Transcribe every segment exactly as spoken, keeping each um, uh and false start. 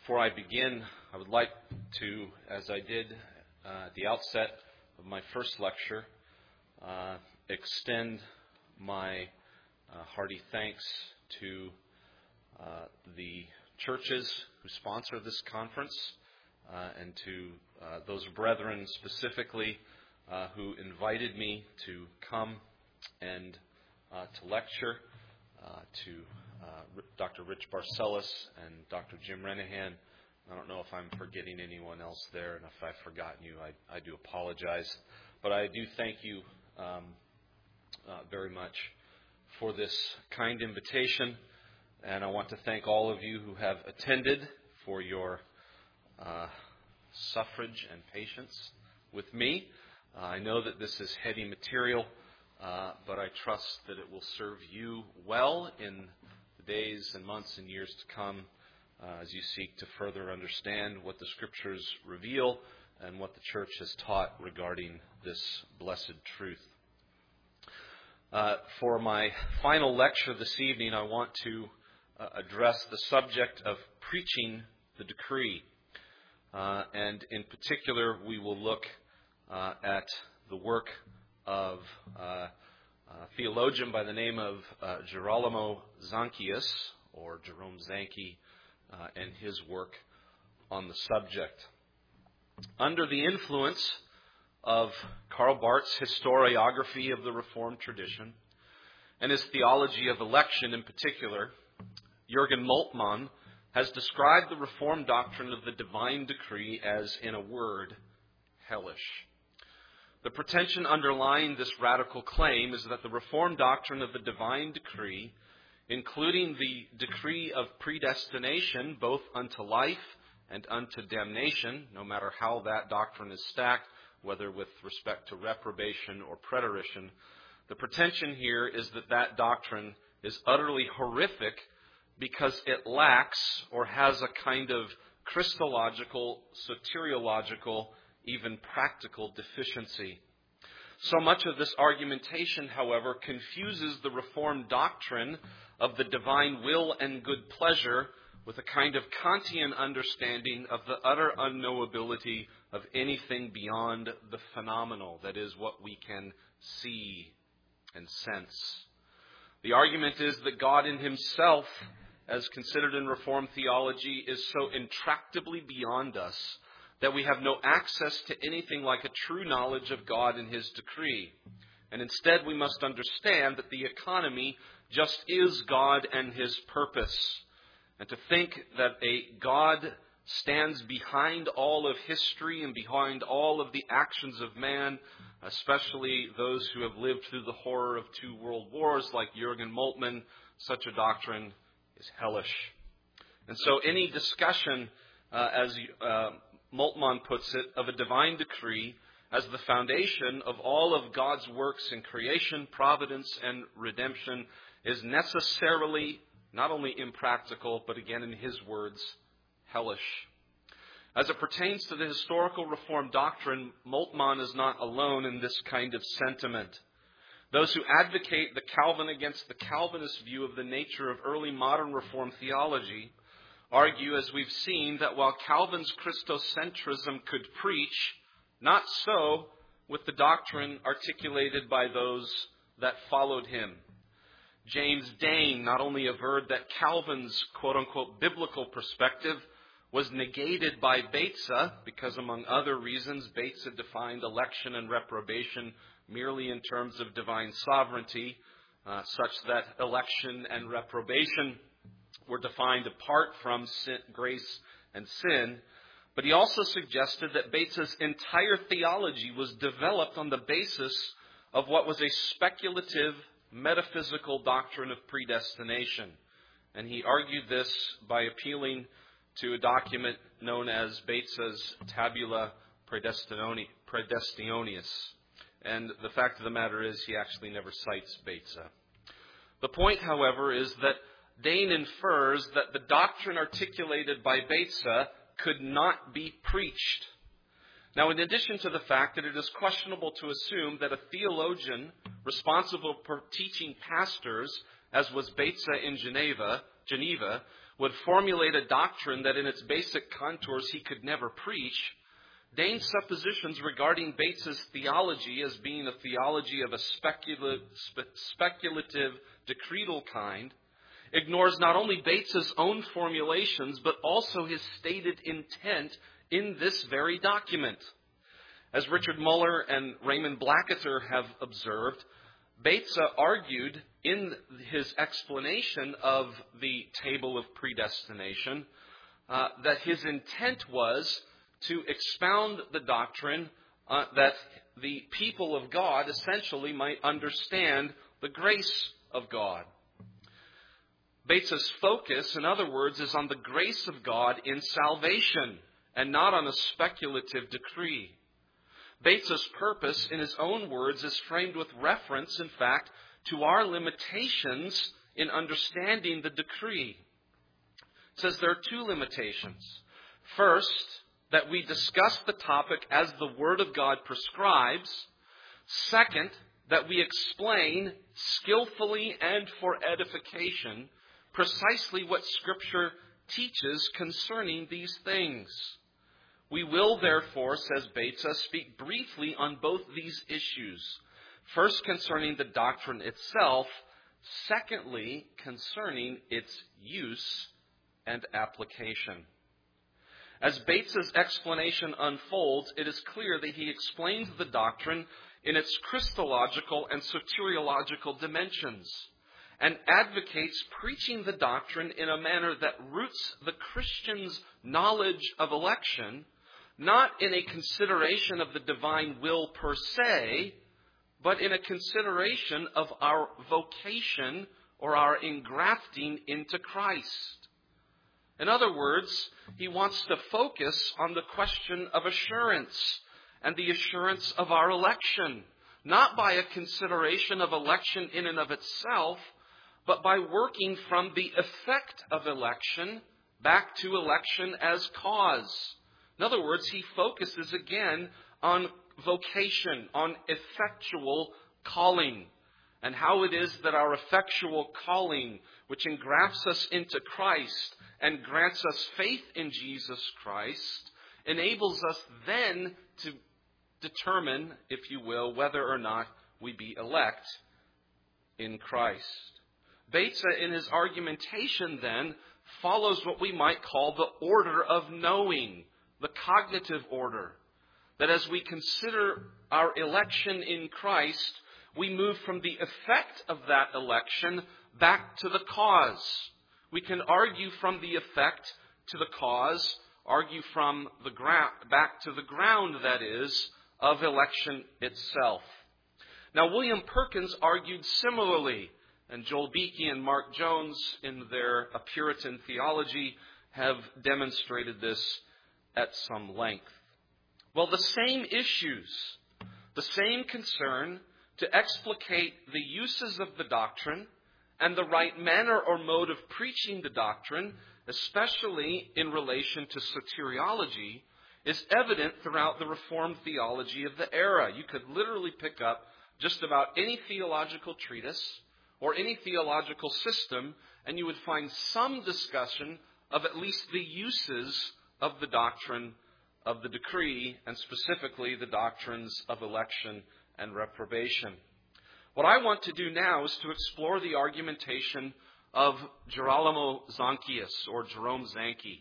Before I begin, I would like to, as I did uh, at the outset of my first lecture, uh, extend my uh, hearty thanks to uh, the churches who sponsor this conference uh, and to uh, those brethren specifically uh, who invited me to come and uh, to lecture, uh, to Uh, Doctor Rich Barcelos and Doctor Jim Renahan. I don't know if I'm forgetting anyone else there, and if I've forgotten you, I, I do apologize. But I do thank you um, uh, very much for this kind invitation, and I want to thank all of you who have attended for your uh, suffrage and patience with me. Uh, I know that this is heady material, uh, but I trust that it will serve you well in days and months and years to come uh, as you seek to further understand what the Scriptures reveal and what the Church has taught regarding this blessed truth. Uh, for my final lecture this evening, I want to uh, address the subject of preaching the decree. Uh, and in particular, we will look uh, at the work of uh, a theologian by the name of uh, Girolamo Zanchius, or Jerome Zanchi, uh, and his work on the subject. Under the influence of Karl Barth's historiography of the Reformed tradition, and his theology of election in particular, Jürgen Moltmann has described the Reformed doctrine of the divine decree as, in a word, hellish. The pretension underlying this radical claim is that the Reformed doctrine of the divine decree, including the decree of predestination both unto life and unto damnation, no matter how that doctrine is stacked, whether with respect to reprobation or preterition, the pretension here is that that doctrine is utterly horrific because it lacks or has a kind of Christological, soteriological, even practical deficiency. So much of this argumentation, however, confuses the Reformed doctrine of the divine will and good pleasure with a kind of Kantian understanding of the utter unknowability of anything beyond the phenomenal, that is, what we can see and sense. The argument is that God in himself, as considered in Reformed theology, is so intractably beyond us that we have no access to anything like a true knowledge of God and his decree. And instead we must understand that the economy just is God and his purpose. And to think that a God stands behind all of history and behind all of the actions of man, especially those who have lived through the horror of two world wars like Jürgen Moltmann, such a doctrine is hellish. And so any discussion, uh, as uh, Moltmann puts it, of a divine decree as the foundation of all of God's works in creation, providence, and redemption is necessarily not only impractical, but again in his words, hellish. As it pertains to the historical Reformed doctrine, Moltmann is not alone in this kind of sentiment. Those who advocate the Calvin against the Calvinist view of the nature of early modern Reformed theology argue, as we've seen, that while Calvin's Christocentrism could preach, not so with the doctrine articulated by those that followed him. James Dane not only averred that Calvin's quote-unquote biblical perspective was negated by Beza, because among other reasons, Beza defined election and reprobation merely in terms of divine sovereignty, uh, such that election and reprobation were defined apart from sin, grace and sin. But he also suggested that Beza's entire theology was developed on the basis of what was a speculative metaphysical doctrine of predestination. And he argued this by appealing to a document known as Beza's Tabula Predestinoni- Predestionis. And the fact of the matter is he actually never cites Beza. The point, however, is that Dane infers that the doctrine articulated by Beza could not be preached. Now, in addition to the fact that it is questionable to assume that a theologian responsible for teaching pastors, as was Beza in Geneva, Geneva, would formulate a doctrine that in its basic contours he could never preach, Dane's suppositions regarding Bates's theology as being a theology of a speculative, speculative decretal kind ignores not only Bates's own formulations, but also his stated intent in this very document. As Richard Muller and Raymond Blacketer have observed, Bates argued in his explanation of the table of predestination uh, that his intent was to expound the doctrine uh, that the people of God essentially might understand the grace of God. Bates's focus, in other words, is on the grace of God in salvation and not on a speculative decree. Bates's purpose, in his own words, is framed with reference, in fact, to our limitations in understanding the decree. It says there are two limitations. First, that we discuss the topic as the Word of God prescribes. Second, that we explain skillfully and for edification precisely what Scripture teaches concerning these things. We will, therefore, says Bates, speak briefly on both these issues. First, concerning the doctrine itself. Secondly, concerning its use and application. As Bates's explanation unfolds, it is clear that he explains the doctrine in its Christological and soteriological dimensions, and advocates preaching the doctrine in a manner that roots the Christian's knowledge of election, not in a consideration of the divine will per se, but in a consideration of our vocation or our engrafting into Christ. In other words, he wants to focus on the question of assurance and the assurance of our election, not by a consideration of election in and of itself, but by working from the effect of election back to election as cause. In other words, he focuses again on vocation, on effectual calling, and how it is that our effectual calling, which engrafts us into Christ and grants us faith in Jesus Christ, enables us then to determine, if you will, whether or not we be elect in Christ. Bates, in his argumentation then, follows what we might call the order of knowing, the cognitive order. That as we consider our election in Christ, we move from the effect of that election back to the cause. We can argue from the effect to the cause, argue from the ground back to the ground, that is, of election itself. Now, William Perkins argued similarly, and Joel Beeke and Mark Jones, in their A Puritan Theology, have demonstrated this at some length. Well, the same issues, the same concern to explicate the uses of the doctrine and the right manner or mode of preaching the doctrine, especially in relation to soteriology, is evident throughout the Reformed theology of the era. You could literally pick up just about any theological treatise or any theological system, and you would find some discussion of at least the uses of the doctrine of the decree, and specifically the doctrines of election and reprobation. What I want to do now is to explore the argumentation of Girolamo Zanchius, or Jerome Zanchi.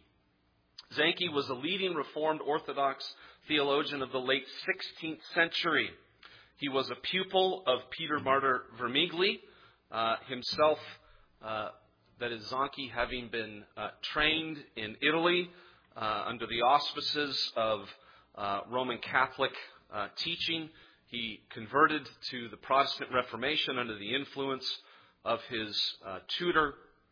Zanchi was a leading Reformed Orthodox theologian of the late sixteenth century. He was a pupil of Peter Martyr Vermigli, uh, himself, uh, that is Zanchi, having been uh, trained in Italy uh, under the auspices of uh, Roman Catholic uh, teaching. He converted to the Protestant Reformation under the influence of his uh, tutor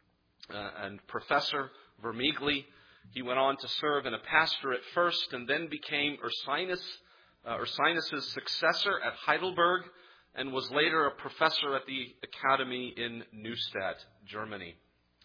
uh, and professor, Vermigli. He went on to serve in a pastorate first and then became Ursinus, uh, Ursinus' successor at Heidelberg, and was later a professor at the academy in Neustadt, Germany.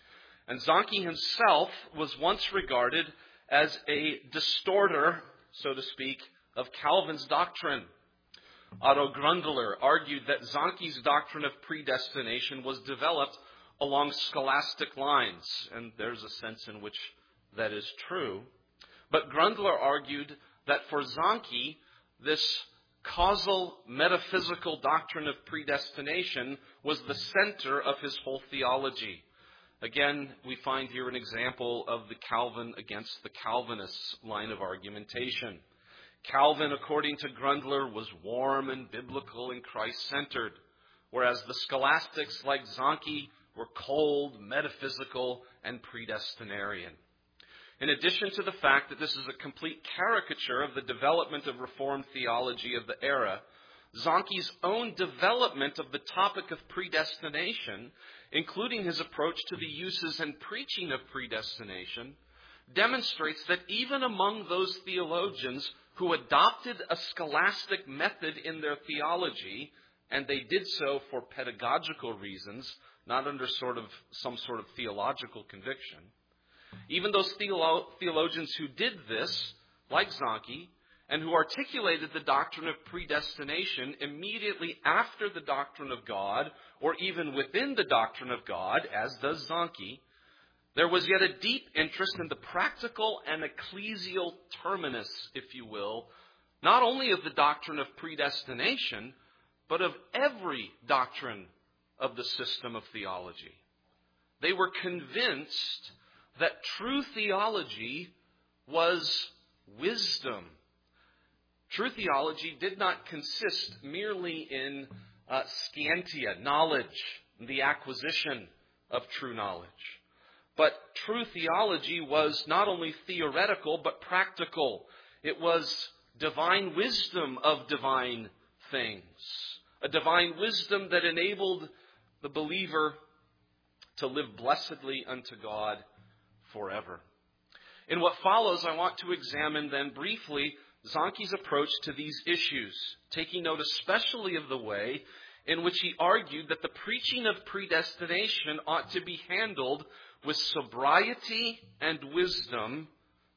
And Zanchi himself was once regarded as a distorter, so to speak, of Calvin's doctrine. Otto Grundler argued that Zanchi's doctrine of predestination was developed along scholastic lines, and there's a sense in which that is true. But Grundler argued that for Zanchi, this causal metaphysical doctrine of predestination was the center of his whole theology. Again, we find here an example of the Calvin against the Calvinists line of argumentation. Calvin, according to Grundler, was warm and biblical and Christ-centered, whereas the scholastics like Zanchi were cold, metaphysical, and predestinarian. In addition to the fact that this is a complete caricature of the development of Reformed theology of the era, Zanchi's own development of the topic of predestination, including his approach to the uses and preaching of predestination, demonstrates that even among those theologians who adopted a scholastic method in their theology, and they did so for pedagogical reasons, not under sort of some sort of theological conviction, even those theolo- theologians who did this, like Zanchi, and who articulated the doctrine of predestination immediately after the doctrine of God, or even within the doctrine of God, as does Zanchi, there was yet a deep interest in the practical and ecclesial terminus, if you will, not only of the doctrine of predestination, but of every doctrine of the system of theology. They were convinced that true theology was wisdom. True theology did not consist merely in uh, scientia, knowledge, the acquisition of true knowledge. But true theology was not only theoretical, but practical. It was divine wisdom of divine things. A divine wisdom that enabled the believer to live blessedly unto God forever. In what follows, I want to examine then briefly Zanchi's approach to these issues, taking note especially of the way in which he argued that the preaching of predestination ought to be handled with sobriety and wisdom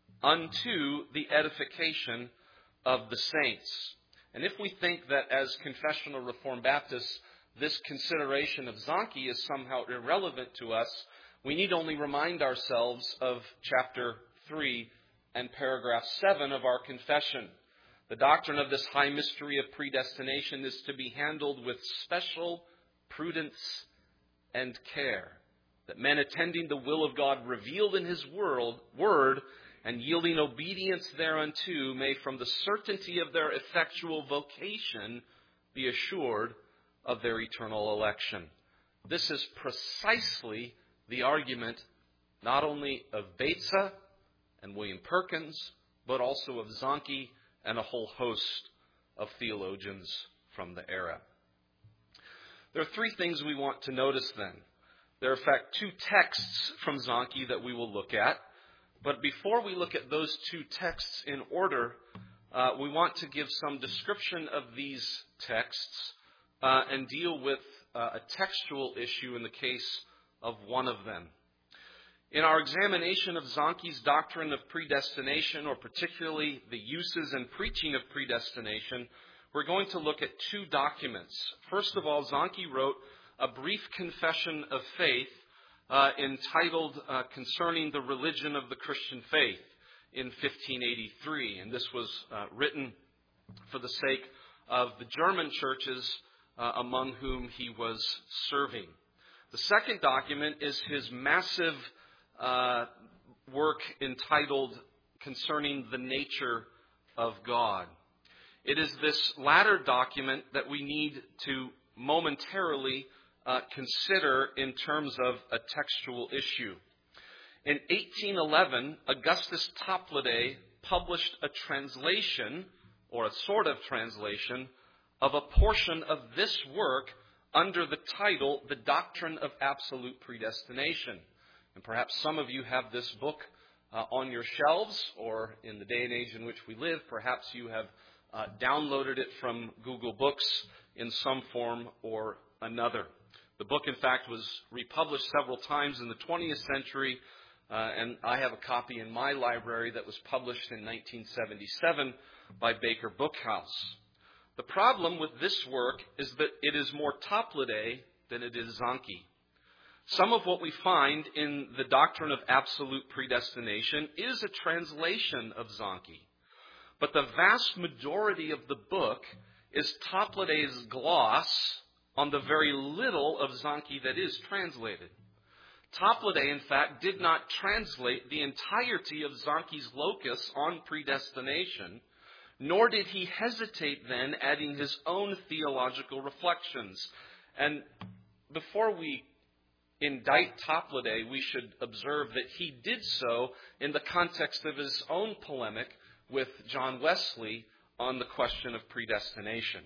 unto the edification of the saints. And if we think that as confessional Reformed Baptists, this consideration of Zanchi is somehow irrelevant to us, we need only remind ourselves of chapter three and paragraph seven of our confession. The doctrine of this high mystery of predestination is to be handled with special prudence and care, that men attending the will of God revealed in His world, word and yielding obedience thereunto may from the certainty of their effectual vocation be assured of their eternal election. This is precisely the argument not only of Beza and William Perkins, but also of Zanchi and a whole host of theologians from the era. There are three things we want to notice then. There are, in fact, two texts from Zanchi that we will look at. But before we look at those two texts in order, uh, we want to give some description of these texts uh, and deal with uh, a textual issue in the case of one of them. In our examination of Zanchi's doctrine of predestination, or particularly the uses and preaching of predestination, we're going to look at two documents. First of all, Zanchi wrote a brief confession of faith uh, entitled uh, Concerning the Religion of the Christian Faith in fifteen eighty-three. And this was uh, written for the sake of the German churches uh, among whom he was serving. The second document is his massive uh, work entitled Concerning the Nature of God. It is this latter document that we need to momentarily uh, consider in terms of a textual issue. In eighteen eleven, Augustus Toplady published a translation, or a sort of translation, of a portion of this work under the title, The Doctrine of Absolute Predestination. And perhaps some of you have this book uh, on your shelves, or in the day and age in which we live, perhaps you have uh, downloaded it from Google Books in some form or another. The book, in fact, was republished several times in the twentieth century, uh, and I have a copy in my library that was published in nineteen seventy-seven by Baker Bookhouse. The problem with this work is that it is more Toplady than it is Zanchi. Some of what we find in the doctrine of absolute predestination is a translation of Zanchi. But the vast majority of the book is Topladay's gloss on the very little of Zanchi that is translated. Topladay, in fact, did not translate the entirety of Zanchi's locus on predestination, nor did he hesitate then adding his own theological reflections. And before we indict Topladay, we should observe that he did so in the context of his own polemic with John Wesley on the question of predestination.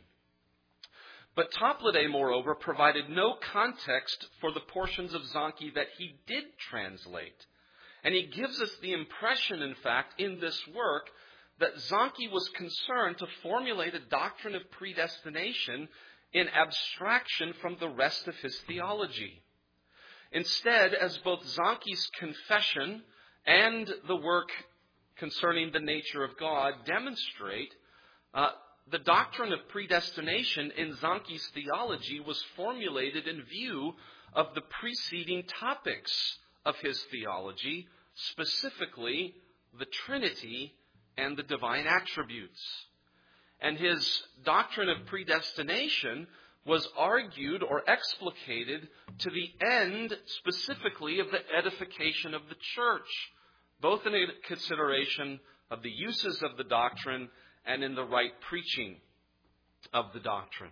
But Topladay, moreover, provided no context for the portions of Zanchi that he did translate. And he gives us the impression, in fact, in this work, that Zanchi was concerned to formulate a doctrine of predestination in abstraction from the rest of his theology. Instead, as both Zanchi's confession and the work concerning the nature of God demonstrate, uh, the doctrine of predestination in Zanchi's theology was formulated in view of the preceding topics of his theology, specifically the Trinity and the divine attributes. And his doctrine of predestination was argued or explicated to the end specifically of the edification of the church, both in consideration of the uses of the doctrine and in the right preaching of the doctrine.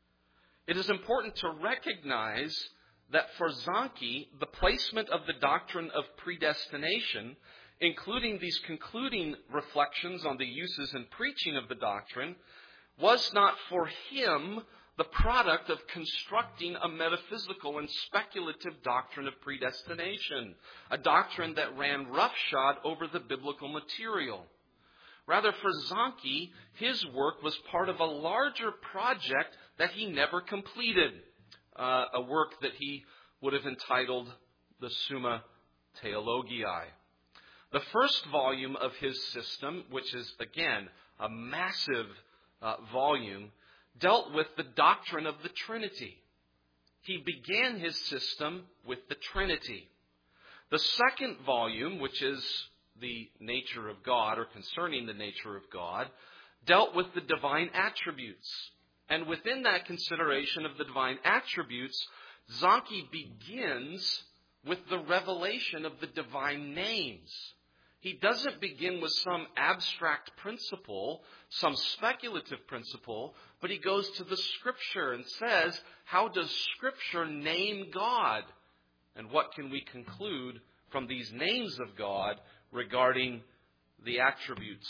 It is important to recognize that for Zanchi, the placement of the doctrine of predestination, including these concluding reflections on the uses and preaching of the doctrine, was not for him the product of constructing a metaphysical and speculative doctrine of predestination, a doctrine that ran roughshod over the biblical material. Rather, for Zanchi, his work was part of a larger project that he never completed, uh, a work that he would have entitled the Summa Theologiae. The first volume of his system, which is, again, a massive uh, volume, dealt with the doctrine of the Trinity. He began his system with the Trinity. The second volume, which is the nature of God, or concerning the nature of God, dealt with the divine attributes. And within that consideration of the divine attributes, Zanchi begins with the revelation of the divine names. He doesn't begin with some abstract principle, some speculative principle, but he goes to the Scripture and says, how does Scripture name God? And what can we conclude from these names of God regarding the attributes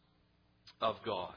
of God?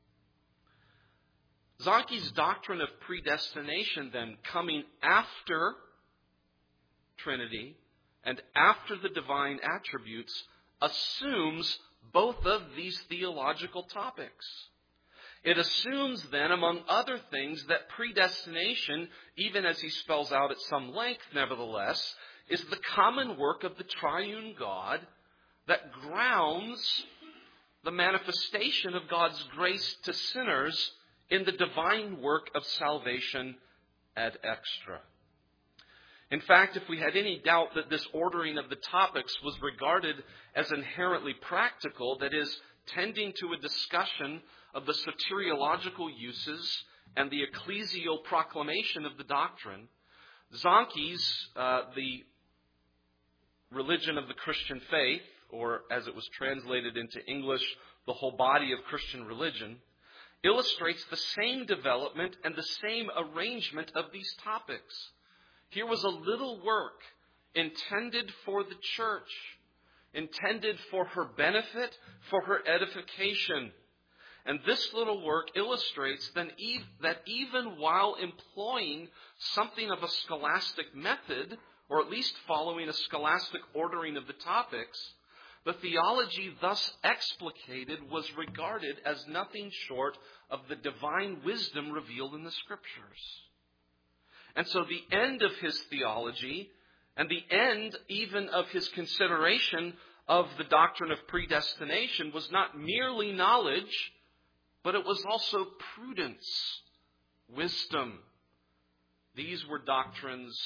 Zanchi's doctrine of predestination, then, coming after Trinity and after the divine attributes, assumes both of these theological topics. It assumes then, among other things, that predestination, even as he spells out at some length nevertheless, is the common work of the triune God that grounds the manifestation of God's grace to sinners in the divine work of salvation ad extra. In fact, if we had any doubt that this ordering of the topics was regarded as inherently practical, that is, tending to a discussion of the soteriological uses and the ecclesial proclamation of the doctrine, Zanchi's, uh, the religion of the Christian faith, or as it was translated into English, the whole body of Christian religion, illustrates the same development and the same arrangement of these topics. Here was a little work intended for the church, intended for her benefit, for her edification. And this little work illustrates that even while employing something of a scholastic method, or at least following a scholastic ordering of the topics, the theology thus explicated was regarded as nothing short of the divine wisdom revealed in the Scriptures. And so the end of his theology, and the end even of his consideration of the doctrine of predestination, was not merely knowledge, but it was also prudence, wisdom. These were doctrines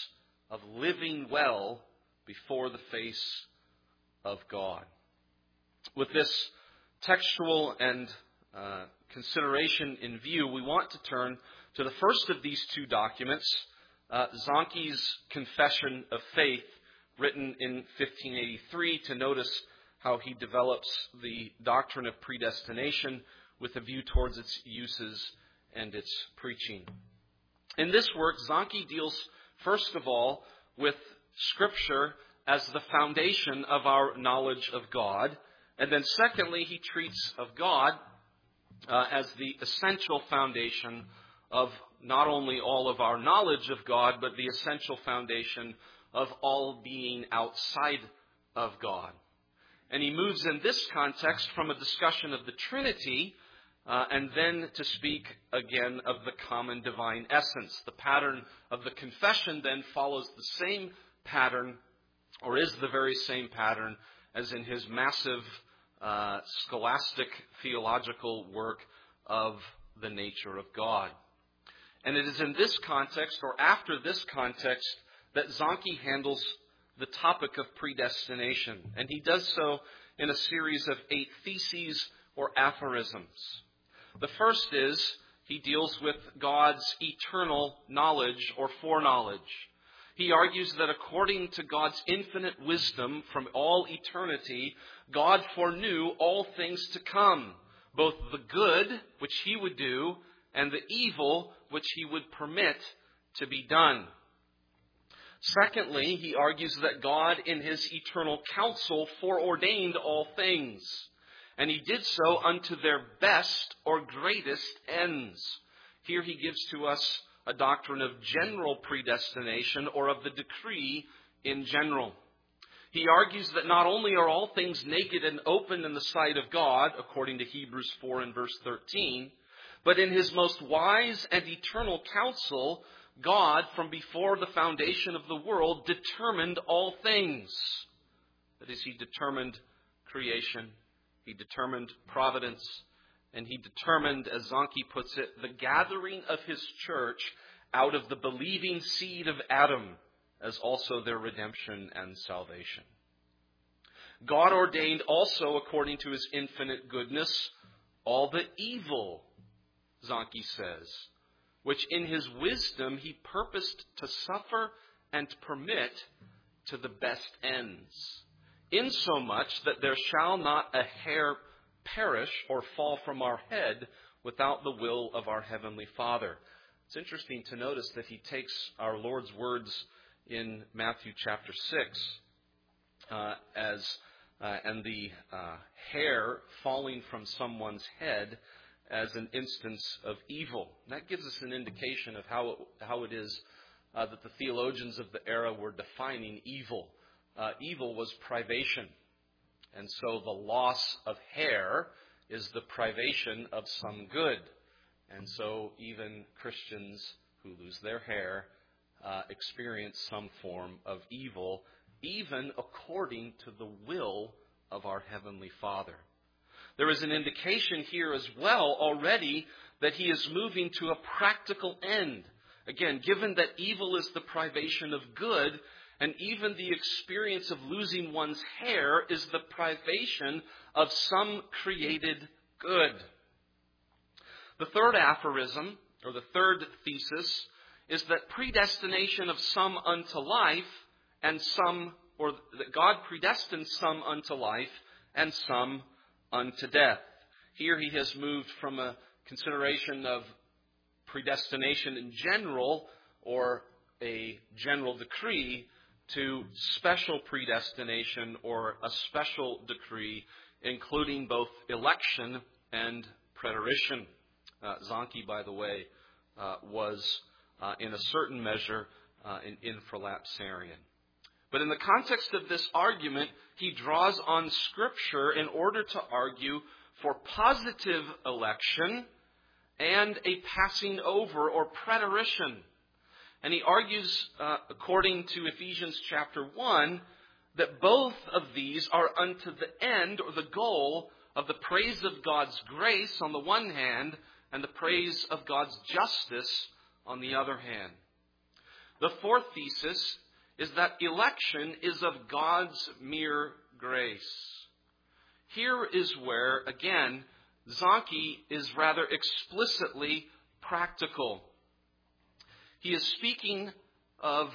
of living well before the face of God. With this textual and uh, consideration in view, we want to turn to the first of these two documents, uh, Zanchi's Confession of Faith, written in fifteen eighty-three, to notice how he develops the doctrine of predestination with a view towards its uses and its preaching. In this work, Zanchi deals, first of all, with Scripture as the foundation of our knowledge of God. And then secondly, he treats of God uh, as the essential foundation of not only all of our knowledge of God, but the essential foundation of all being outside of God. And he moves in this context from a discussion of the Trinity uh, and then to speak again of the common divine essence. The pattern of the confession then follows the same pattern, or is the very same pattern, as in his massive uh, scholastic theological work of the nature of God. And it is in this context, or after this context, that Zanchi handles the topic of predestination. And he does so in a series of eight theses or aphorisms. The first is, he deals with God's eternal knowledge or foreknowledge. He argues that according to God's infinite wisdom from all eternity, God foreknew all things to come, both the good, which he would do, and the evil, which he would permit to be done. Secondly, he argues that God in his eternal counsel foreordained all things, and he did so unto their best or greatest ends. Here he gives to us a doctrine of general predestination, or of the decree in general. He argues that not only are all things naked and open in the sight of God, according to Hebrews four and verse thirteen, but in his most wise and eternal counsel, God, from before the foundation of the world, determined all things. That is, he determined creation, he determined providence, and he determined, as Zanchi puts it, the gathering of his church out of the believing seed of Adam, as also their redemption and salvation. God ordained also, according to his infinite goodness, all the evil, Zanchi says, which in his wisdom he purposed to suffer and permit to the best ends, insomuch that there shall not a hair perish or fall from our head without the will of our Heavenly Father. It's interesting to notice that he takes our Lord's words in Matthew chapter six uh, as uh, and the uh, hair falling from someone's head as an instance of evil. And that gives us an indication of how it, how it is uh, that the theologians of the era were defining evil. Uh, evil was privation. And so the loss of hair is the privation of some good. And so even Christians who lose their hair uh, experience some form of evil, even according to the will of our Heavenly Father. There is an indication here as well already that he is moving to a practical end. Again, given that evil is the privation of good, and even the experience of losing one's hair is the privation of some created good. The third aphorism, or the third thesis, is that predestination of some unto life, and some, or that God predestined some unto life, and some unto death. Here he has moved from a consideration of predestination in general, or a general decree, to special predestination, or a special decree, including both election and preterition. Uh, Zanchi, by the way, uh, was uh, in a certain measure uh, an infralapsarian. But in the context of this argument, he draws on Scripture in order to argue for positive election and a passing over or preterition. And he argues, uh, according to Ephesians chapter one, that both of these are unto the end or the goal of the praise of God's grace on the one hand, and the praise of God's justice on the other hand. The fourth thesis is that election is of God's mere grace. Here is where, again, Zanchi is rather explicitly practical. He is speaking of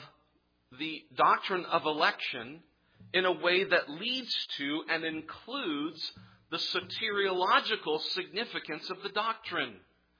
the doctrine of election in a way that leads to and includes the soteriological significance of the doctrine.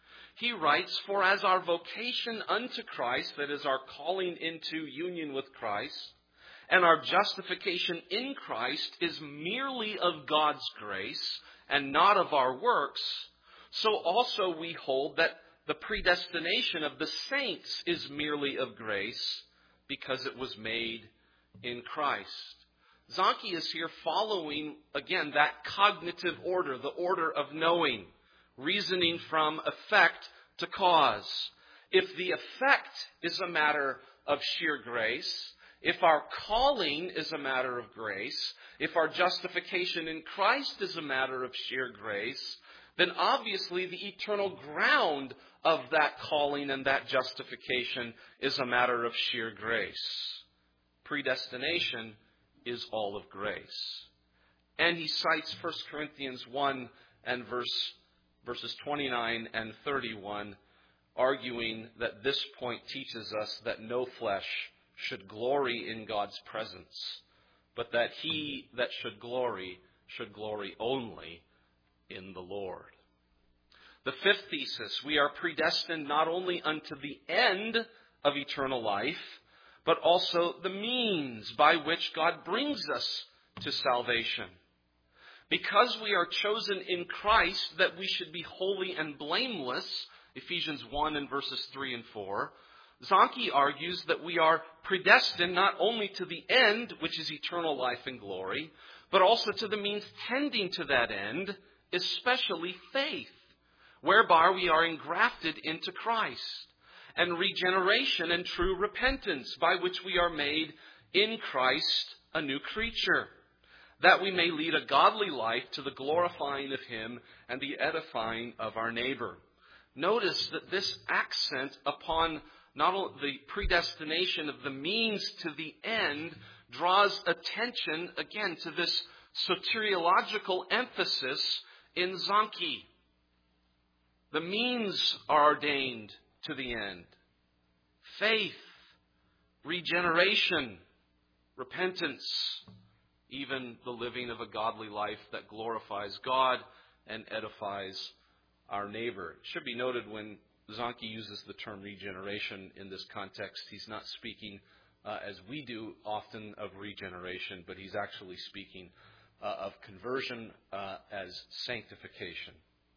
He writes, "For as our vocation unto Christ," that is our calling into union with Christ, "and our justification in Christ is merely of God's grace and not of our works, so also we hold that the predestination of the saints is merely of grace because it was made in Christ." Zanchi is here following, again, that cognitive order, the order of knowing, reasoning from effect to cause. If the effect is a matter of sheer grace, if our calling is a matter of grace, if our justification in Christ is a matter of sheer grace, then obviously the eternal ground of that calling and that justification is a matter of sheer grace. Predestination is all of grace. And he cites First Corinthians one and verse, verses twenty-nine and thirty-one, arguing that this point teaches us that no flesh should glory in God's presence, but that he that should glory should glory only in the Lord. The fifth thesis, we are predestined not only unto the end of eternal life, but also the means by which God brings us to salvation. Because we are chosen in Christ that we should be holy and blameless, Ephesians one and verses three and four, Zanchi argues that we are predestined not only to the end, which is eternal life and glory, but also to the means tending to that end, especially faith, whereby we are engrafted into Christ, and regeneration and true repentance, by which we are made in Christ a new creature, that we may lead a godly life to the glorifying of Him and the edifying of our neighbor. Notice that this accent upon not only the predestination of the means to the end draws attention, again, to this soteriological emphasis in Zanchi. The means are ordained to the end. Faith, regeneration, repentance, even the living of a godly life that glorifies God and edifies our neighbor. It should be noted when Zanchi uses the term regeneration in this context, he's not speaking uh, as we do often of regeneration, but he's actually speaking uh, of conversion uh, as sanctification.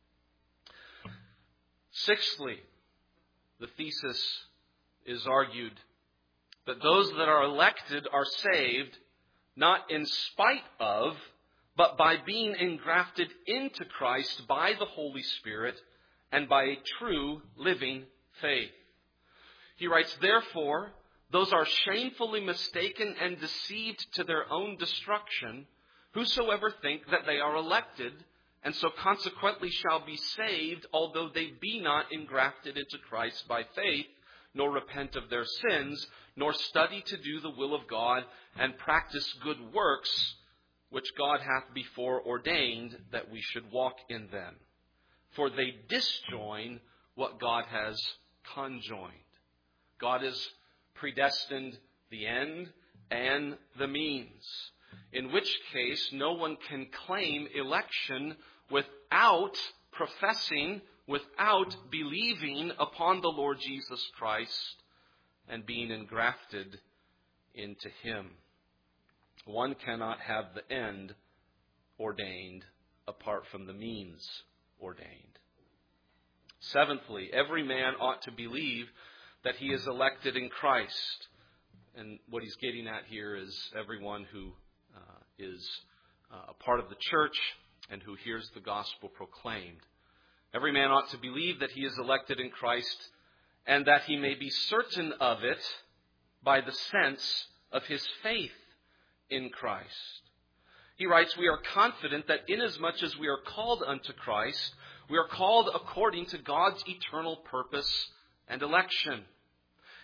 Sixthly, the thesis is argued that those that are elected are saved not in spite of, but by being engrafted into Christ by the Holy Spirit and by a true living faith. He writes, "Therefore, those are shamefully mistaken and deceived to their own destruction, whosoever think that they are elected, and so consequently shall be saved, although they be not engrafted into Christ by faith, nor repent of their sins, nor study to do the will of God, and practice good works, which God hath before ordained that we should walk in them. For they disjoin what God has conjoined." God has predestined the end and the means, in which case no one can claim election without professing, without believing upon the Lord Jesus Christ and being engrafted into Him. One cannot have the end ordained apart from the means ordained. Seventhly, every man ought to believe that he is elected in Christ. And what he's getting at here is everyone who uh, is uh, a part of the church and who hears the gospel proclaimed. Every man ought to believe that he is elected in Christ and that he may be certain of it by the sense of his faith in Christ. He writes, "We are confident that inasmuch as we are called unto Christ, we are called according to God's eternal purpose and election.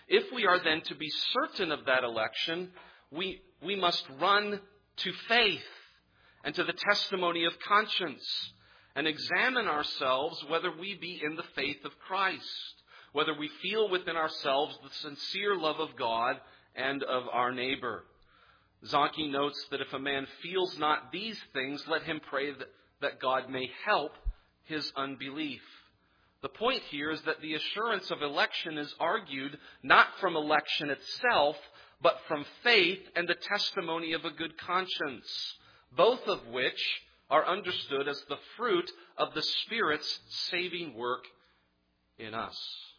If we are then to be certain of that election, we, we must run to faith and to the testimony of conscience and examine ourselves whether we be in the faith of Christ, whether we feel within ourselves the sincere love of God and of our neighbor. Zonke notes that if a man feels not these things, let him pray that, that God may help his unbelief. The point here is that the assurance of election is argued not from election itself, but from faith and the testimony of a good conscience, both of which are understood as the fruit of the Spirit's saving work in us.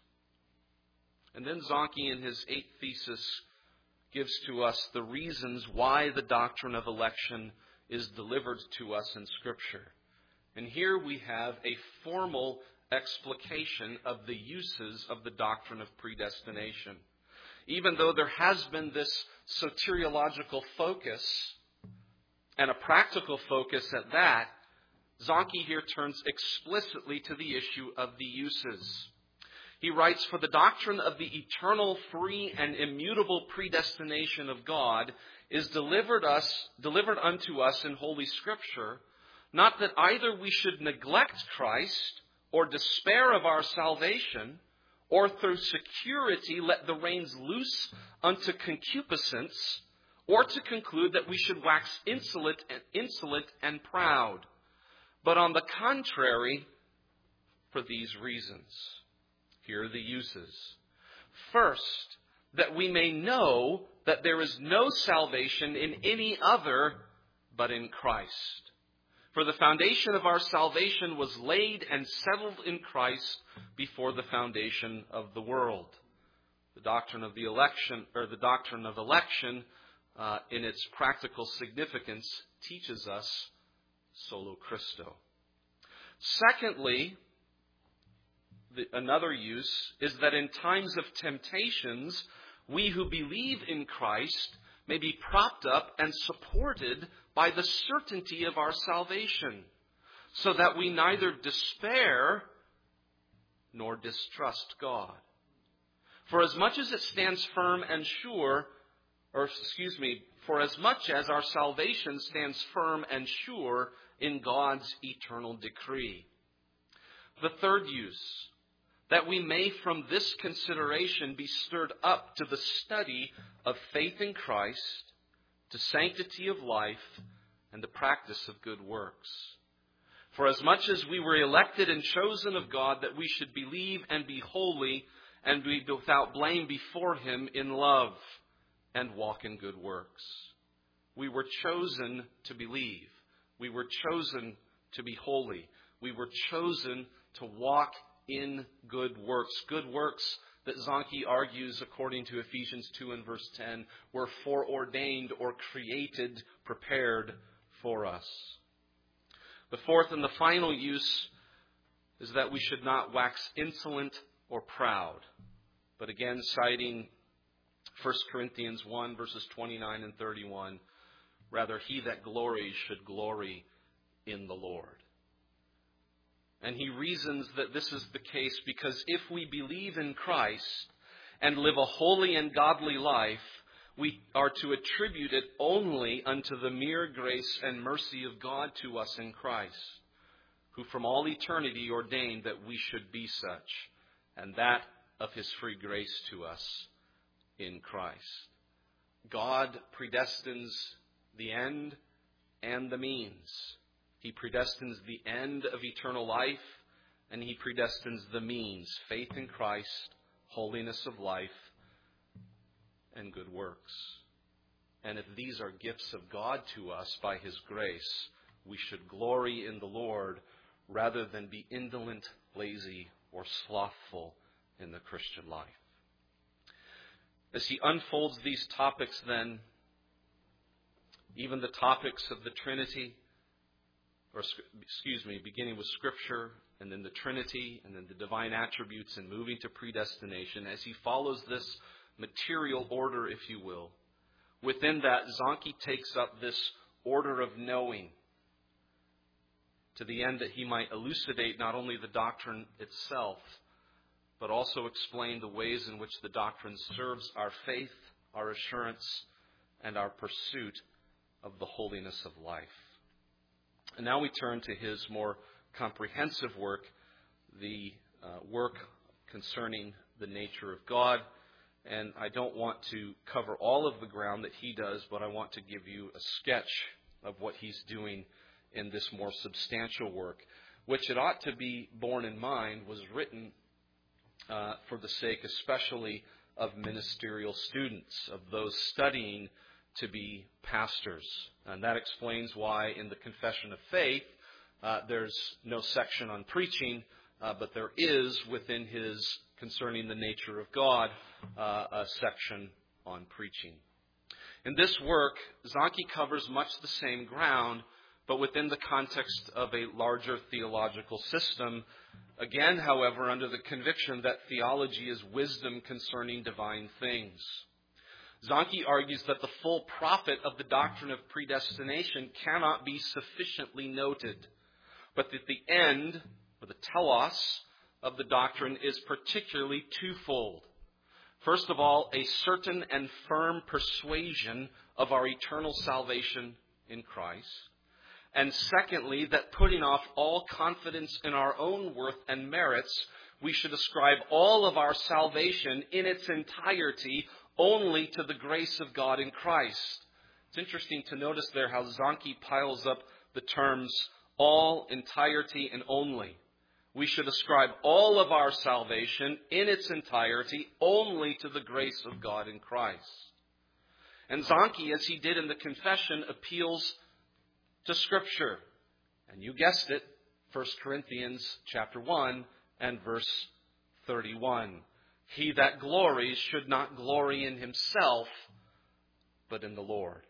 And then Zonke, in his eighth thesis, gives to us the reasons why the doctrine of election is delivered to us in Scripture. And here we have a formal explication of the uses of the doctrine of predestination. Even though there has been this soteriological focus, and a practical focus at that, Zonke here turns explicitly to the issue of the uses. He writes, "For the doctrine of the eternal, free, and immutable predestination of God is delivered us, delivered unto us in Holy Scripture, not that either we should neglect Christ or despair of our salvation, or through security let the reins loose unto concupiscence, or to conclude that we should wax insolent and, insolent and proud, but on the contrary, for these reasons." Here are the uses. First, that we may know that there is no salvation in any other but in Christ. For the foundation of our salvation was laid and settled in Christ before the foundation of the world. The doctrine of the election, or the doctrine of election, uh, in its practical significance, teaches us solo Christo. Secondly, The, another use is that in times of temptations, we who believe in Christ may be propped up and supported by the certainty of our salvation, so that we neither despair nor distrust God. For as much as it stands firm and sure, or excuse me, for as much as our salvation stands firm and sure in God's eternal decree. The third use, that we may from this consideration be stirred up to the study of faith in Christ, to sanctity of life, and the practice of good works. For as much as we were elected and chosen of God, that we should believe and be holy and be without blame before Him in love and walk in good works. We were chosen to believe. We were chosen to be holy. We were chosen to walk in good works. Good works that Zonke argues, according to Ephesians two and verse ten, were foreordained or created, prepared for us. The fourth and the final use is that we should not wax insolent or proud. But again, citing First Corinthians one, verses twenty-nine and thirty-one, rather, he that glories should glory in the Lord. And he reasons that this is the case because if we believe in Christ and live a holy and godly life, we are to attribute it only unto the mere grace and mercy of God to us in Christ, who from all eternity ordained that we should be such, and that of His free grace to us in Christ. God predestines the end and the means. He predestines the end of eternal life, and He predestines the means, faith in Christ, holiness of life, and good works. And if these are gifts of God to us by His grace, we should glory in the Lord rather than be indolent, lazy, or slothful in the Christian life. As he unfolds these topics then, even the topics of the Trinity, or excuse me, beginning with Scripture, and then the Trinity, and then the divine attributes, and moving to predestination, as he follows this material order, if you will, within that, Zonke takes up this order of knowing to the end that he might elucidate not only the doctrine itself, but also explain the ways in which the doctrine serves our faith, our assurance, and our pursuit of the holiness of life. And now we turn to his more comprehensive work, the uh, work concerning the nature of God. And I don't want to cover all of the ground that he does, but I want to give you a sketch of what he's doing in this more substantial work, which it ought to be borne in mind was written uh, for the sake especially of ministerial students, of those studying to be pastors. And that explains why in the Confession of Faith uh, there's no section on preaching, uh, but there is within his Concerning the Nature of God uh, a section on preaching. In this work, Zanchi covers much the same ground, but within the context of a larger theological system. Again, however, under the conviction that theology is wisdom concerning divine things. Zanchi argues that the full profit of the doctrine of predestination cannot be sufficiently noted, but that the end, or the telos, of the doctrine is particularly twofold. First of all, a certain and firm persuasion of our eternal salvation in Christ. And secondly, that putting off all confidence in our own worth and merits, we should ascribe all of our salvation in its entirety only to the grace of God in Christ. It's interesting to notice there how Zanchi piles up the terms all, entirety, and only. We should ascribe all of our salvation in its entirety only to the grace of God in Christ. And Zanchi, as he did in the confession, appeals to Scripture. And you guessed it, First Corinthians chapter one and verse thirty-one. He that glories should not glory in himself, but in the Lord.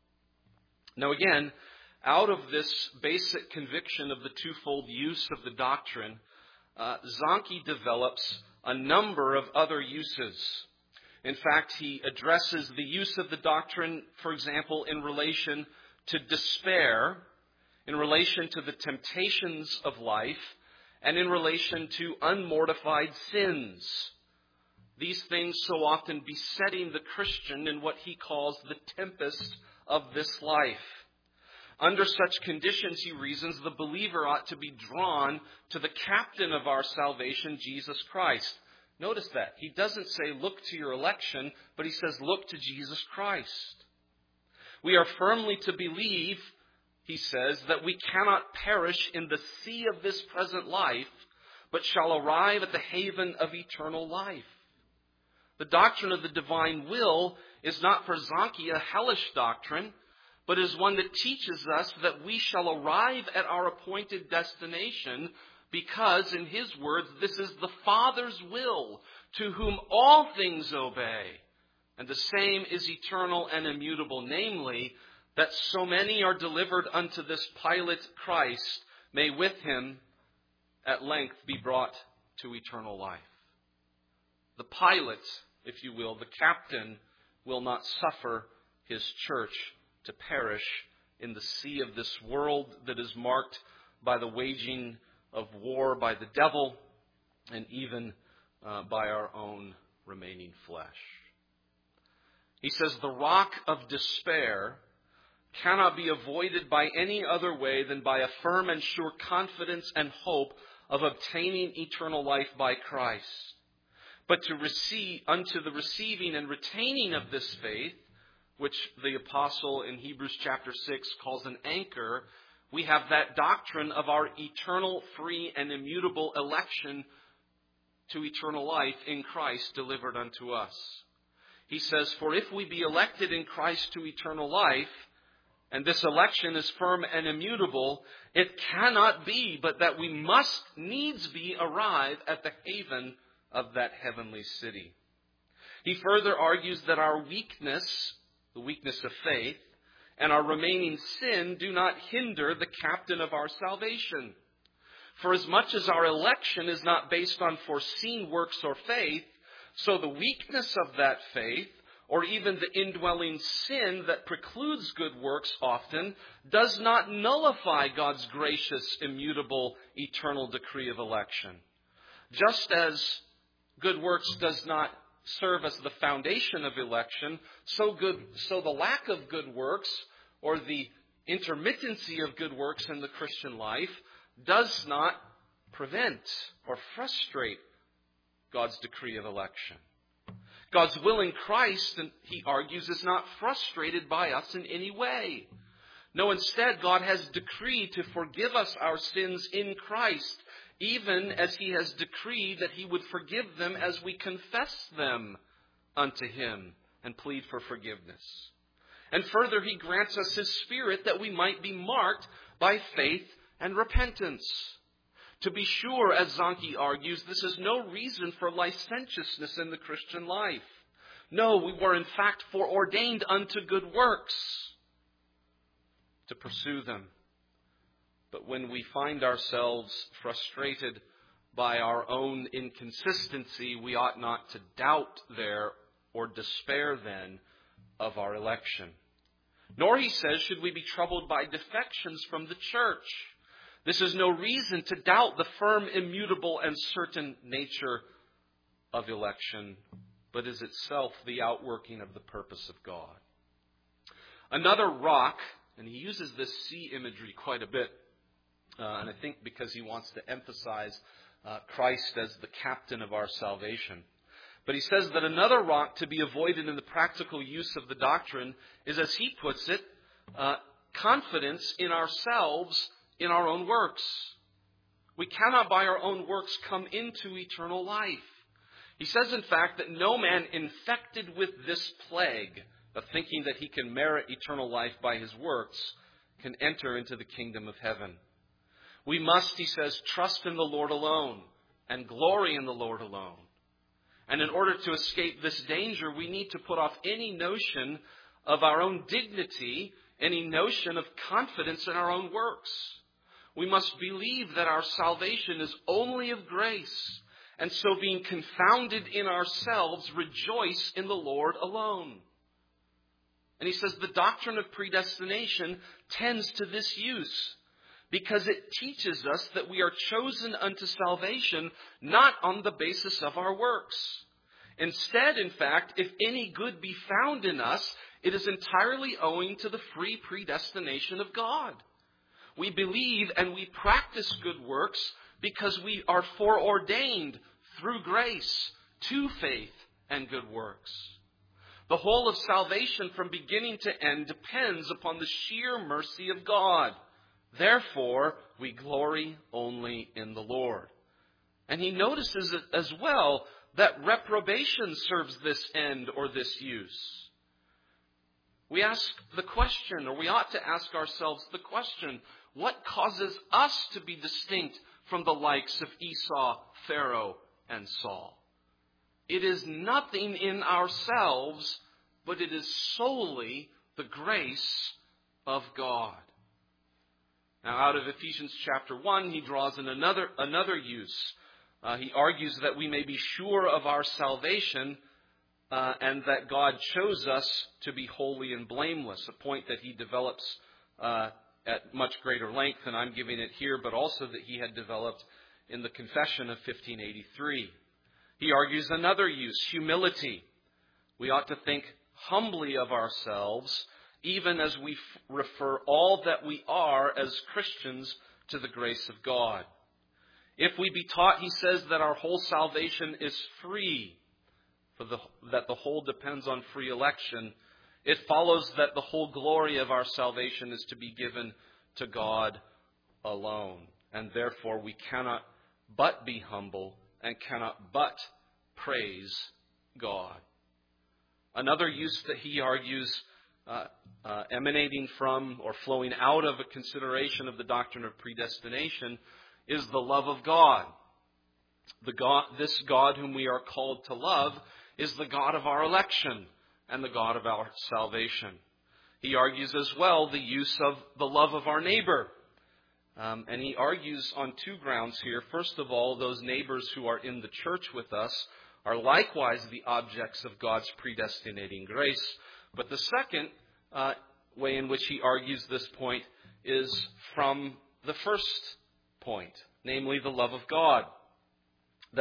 Now again, out of this basic conviction of the twofold use of the doctrine, uh, Zanchi develops a number of other uses. In fact, he addresses the use of the doctrine, for example, in relation to despair, in relation to the temptations of life, and in relation to unmortified sins. These things so often besetting the Christian in what he calls the tempest of this life. Under such conditions, he reasons, the believer ought to be drawn to the captain of our salvation, Jesus Christ. Notice that. He doesn't say, look to your election, but he says, look to Jesus Christ. We are firmly to believe, he says, that we cannot perish in the sea of this present life, but shall arrive at the haven of eternal life. The doctrine of the divine will is not for Zanchi a hellish doctrine, but is one that teaches us that we shall arrive at our appointed destination because, in his words, this is the Father's will, to whom all things obey. And the same is eternal and immutable, namely, that so many are delivered unto this pilot Christ, may with him at length be brought to eternal life. The pilot, if you will, the captain, will not suffer his church to perish in the sea of this world that is marked by the waging of war by the devil and even uh, by our own remaining flesh. He says the rock of despair cannot be avoided by any other way than by a firm and sure confidence and hope of obtaining eternal life by Christ. But to receive unto the receiving and retaining of this faith, which the apostle in Hebrews chapter six calls an anchor, we have that doctrine of our eternal, free, and immutable election to eternal life in Christ delivered unto us. He says, for if we be elected in Christ to eternal life, and this election is firm and immutable, it cannot be but that we must needs be arrive at the haven of that heavenly city. He further argues that our weakness, the weakness of faith, and our remaining sin do not hinder the captain of our salvation. For as much as our election is not based on foreseen works or faith, so the weakness of that faith, or even the indwelling sin that precludes good works often, does not nullify God's gracious, immutable, eternal decree of election. Just as good works does not serve as the foundation of election, so good, so the lack of good works or the intermittency of good works in the Christian life does not prevent or frustrate God's decree of election. God's will in Christ, and he argues, is not frustrated by us in any way. No, instead, God has decreed to forgive us our sins in Christ, even as he has decreed that he would forgive them as we confess them unto him and plead for forgiveness. And further, he grants us his Spirit that we might be marked by faith and repentance. To be sure, as Zanchi argues, this is no reason for licentiousness in the Christian life. No, we were in fact foreordained unto good works to pursue them. But when we find ourselves frustrated by our own inconsistency, we ought not to doubt there or despair then of our election. Nor, he says, should we be troubled by defections from the church. This is no reason to doubt the firm, immutable, and certain nature of election, but is itself the outworking of the purpose of God. Another rock, and he uses this sea imagery quite a bit, uh, and I think because he wants to emphasize uh, Christ as the captain of our salvation. But he says that another rock to be avoided in the practical use of the doctrine is, as he puts it, uh, confidence in ourselves, in our own works. We cannot by our own works come into eternal life. He says, in fact, that no man infected with this plague of thinking that he can merit eternal life by his works can enter into the kingdom of heaven. We must, he says, trust in the Lord alone and glory in the Lord alone. And in order to escape this danger, we need to put off any notion of our own dignity, any notion of confidence in our own works. We must believe that our salvation is only of grace, and so being confounded in ourselves, rejoice in the Lord alone. And he says the doctrine of predestination tends to this use, because it teaches us that we are chosen unto salvation not on the basis of our works. Instead, in fact, if any good be found in us, it is entirely owing to the free predestination of God. We believe and we practice good works because we are foreordained through grace to faith and good works. The whole of salvation from beginning to end depends upon the sheer mercy of God. Therefore, we glory only in the Lord. And he notices as well that reprobation serves this end or this use. We ask the question, or we ought to ask ourselves the question, what causes us to be distinct from the likes of Esau, Pharaoh, and Saul? It is nothing in ourselves, but it is solely the grace of God. Now, out of Ephesians chapter one, he draws in another, another use. Uh, he argues that we may be sure of our salvation uh, and that God chose us to be holy and blameless, a point that he develops uh, at much greater length than I'm giving it here, but also that he had developed in the Confession of fifteen eighty-three. He argues another use, humility. We ought to think humbly of ourselves, even as we f- refer all that we are as Christians to the grace of God. If we be taught, he says, that our whole salvation is free, for the, that the whole depends on free election, it follows that the whole glory of our salvation is to be given to God alone. And therefore we cannot but be humble and cannot but praise God. Another use that he argues uh, uh, emanating from or flowing out of a consideration of the doctrine of predestination is the love of God. The God, this God whom we are called to love is the God of our election and the God of our salvation. He argues as well the use of the love of our neighbor. Um, and he argues on two grounds here. First of all, those neighbors who are in the church with us are likewise the objects of God's predestinating grace. But the second uh, way in which he argues this point is from the first point, namely the love of God. That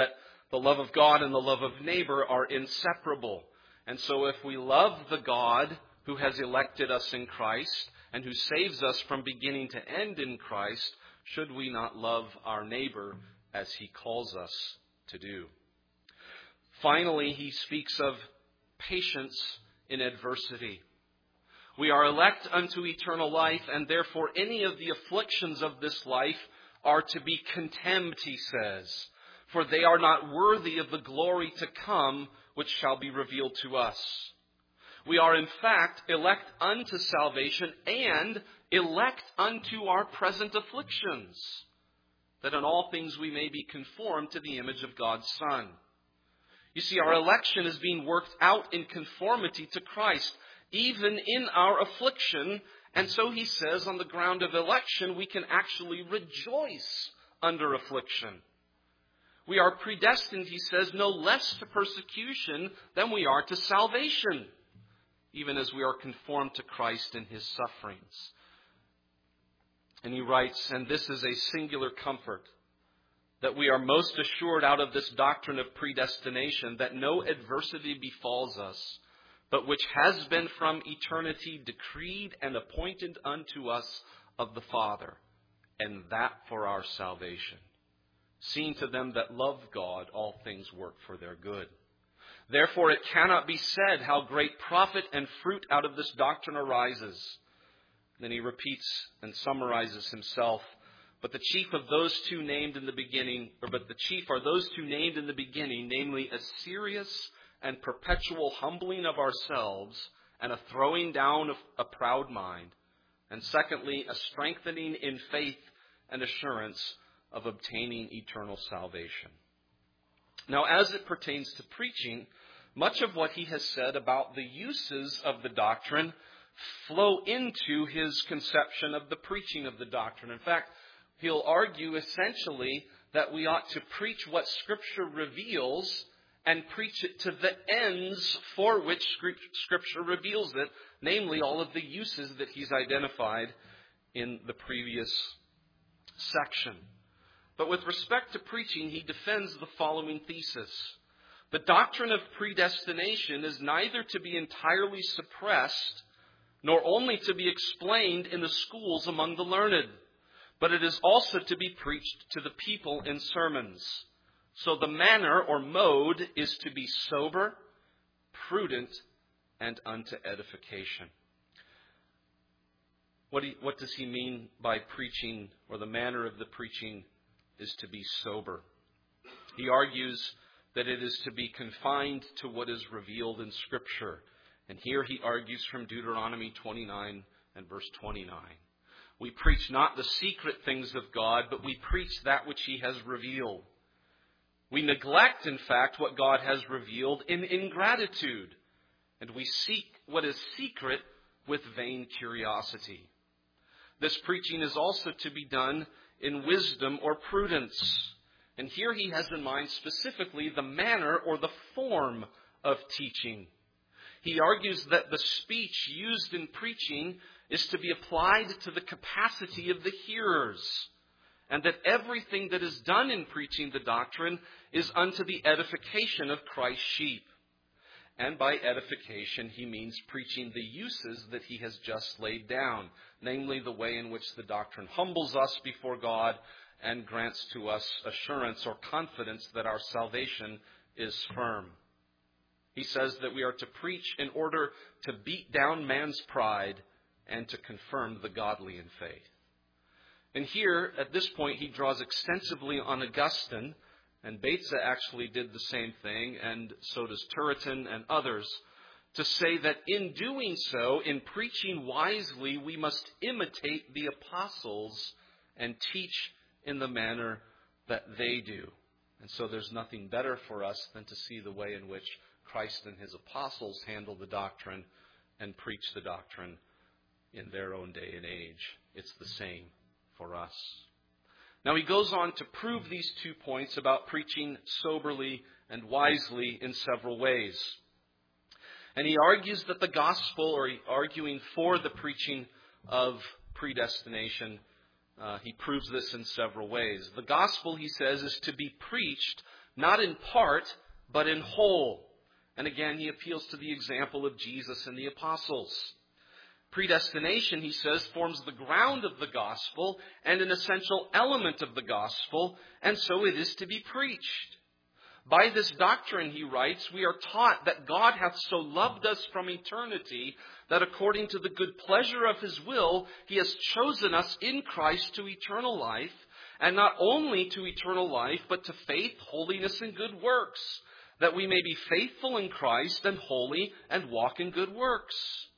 The love of God and the love of neighbor are inseparable. And so if we love the God who has elected us in Christ and who saves us from beginning to end in Christ, should we not love our neighbor as he calls us to do? Finally, he speaks of patience in adversity. We are elect unto eternal life, and therefore any of the afflictions of this life are to be contemned, he says, for they are not worthy of the glory to come, which shall be revealed to us. We are in fact elect unto salvation and elect unto our present afflictions, that in all things we may be conformed to the image of God's Son. You see, our election is being worked out in conformity to Christ, even in our affliction. And so he says, on the ground of election, we can actually rejoice under affliction. We are predestined, he says, no less to persecution than we are to salvation, even as we are conformed to Christ in his sufferings. And he writes, and this is a singular comfort, that we are most assured out of this doctrine of predestination, that no adversity befalls us, but which has been from eternity decreed and appointed unto us of the Father, and that for our salvation. Seeing to them that love God, all things work for their good. Therefore it cannot be said how great profit and fruit out of this doctrine arises. Then he repeats and summarizes himself. But the chief of those two named in the beginning, or but the chief are those two named in the beginning, namely a serious and perpetual humbling of ourselves and a throwing down of a proud mind. And secondly, a strengthening in faith and assurance of obtaining eternal salvation. Now, as it pertains to preaching, much of what he has said about the uses of the doctrine flow into his conception of the preaching of the doctrine. In fact, he'll argue essentially that we ought to preach what Scripture reveals and preach it to the ends for which Scripture reveals it, namely all of the uses that he's identified in the previous section. But with respect to preaching, he defends the following thesis. The doctrine of predestination is neither to be entirely suppressed, nor only to be explained in the schools among the learned, but it is also to be preached to the people in sermons. So the manner or mode is to be sober, prudent, and unto edification. What, he, what does he mean by preaching, or the manner of the preaching is to be sober? He argues that it is to be confined to what is revealed in Scripture. And here he argues from Deuteronomy twenty-nine and verse twenty-nine. We preach not the secret things of God, but we preach that which he has revealed. We neglect, in fact, what God has revealed in ingratitude, and we seek what is secret with vain curiosity. This preaching is also to be done in wisdom or prudence. And here he has in mind specifically the manner or the form of teaching. He argues that the speech used in preaching is to be applied to the capacity of the hearers, and that everything that is done in preaching the doctrine is unto the edification of Christ's sheep. And by edification, he means preaching the uses that he has just laid down, namely the way in which the doctrine humbles us before God and grants to us assurance or confidence that our salvation is firm. He says that we are to preach in order to beat down man's pride and to confirm the godly in faith. And here, at this point, he draws extensively on Augustine, and Beza actually did the same thing, and so does Turretin and others, to say that in doing so, in preaching wisely, we must imitate the apostles and teach in the manner that they do. And so there's nothing better for us than to see the way in which Christ and his apostles handle the doctrine and preach the doctrine in their own day and age. It's the same for us. Now he goes on to prove these two points about preaching soberly and wisely in several ways. And he argues that the gospel, or arguing for the preaching of predestination, uh, he proves this in several ways. The gospel, he says, is to be preached not in part, but in whole. And again, he appeals to the example of Jesus and the apostles. Predestination, he says, forms the ground of the gospel and an essential element of the gospel, and so it is to be preached. By this doctrine, he writes, we are taught that God hath so loved us from eternity that according to the good pleasure of his will, he has chosen us in Christ to eternal life, and not only to eternal life, but to faith, holiness, and good works, that we may be faithful in Christ and holy and walk in good works.